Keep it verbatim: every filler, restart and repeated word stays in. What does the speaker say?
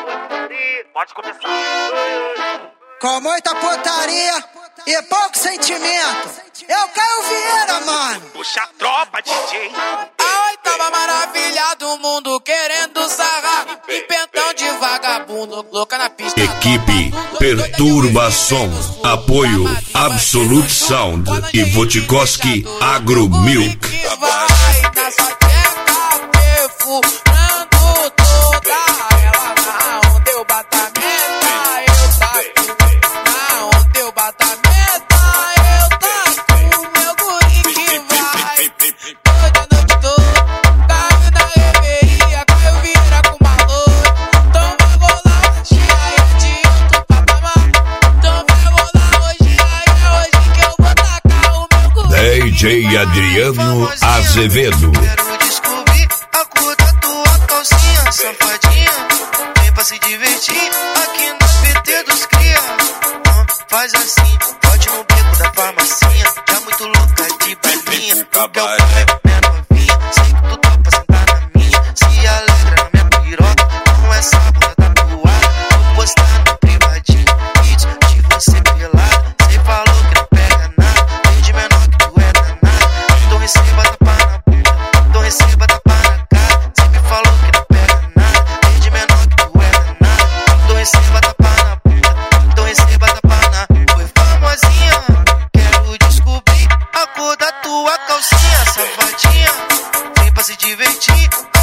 Pode começar. Com muita putaria e pouco sentimento. Eu Caio Vieira, mano. Puxa a tropa, D J. A oitava maravilha do mundo querendo sarrar. E pentão de vagabundo, louca na pista. Equipe Perturbação. Apoio Absolute Sound e Wojtkowski Agro Milk. Vai na sua tcheca, perfurando toda ela. Na onda eu bato a meta, eu taco. Na onda eu bato a meta, eu taco. Meu guri que vai toda a noite toda. Caiu na reveria, Caio Vieira com valor. Então vai rolar hoje, aí é de outro patamar. Então vai rolar hoje, aí é hoje que eu vou tacar o meu guri. D J Adriano Azevedo. Quero descobrir a cor da tua calcinha, safadinha. Vem pra se divertir aqui no P T dos cria. Ah, faz assim, pode no beco da farmacinha. Já muito louca de balinha. Porque eu é minha novinha. Sei que tu topa sentar na minha. Se alegra na minha piroca com essa bunda tatuada. Vou postar no privadinho vídeo de você pelada. Cê falou que não pega nada, desde menor que tu é danada. Então receba tapa na bunda, então receba tapa na cara. Cê me falou que não pega nada, desde menor que tu é danada. Então receba tapa na bunda, então receba tapa na. Foi famosinha, quero descobrir a cor da tua calcinha, safadinha. Vem pra se divertir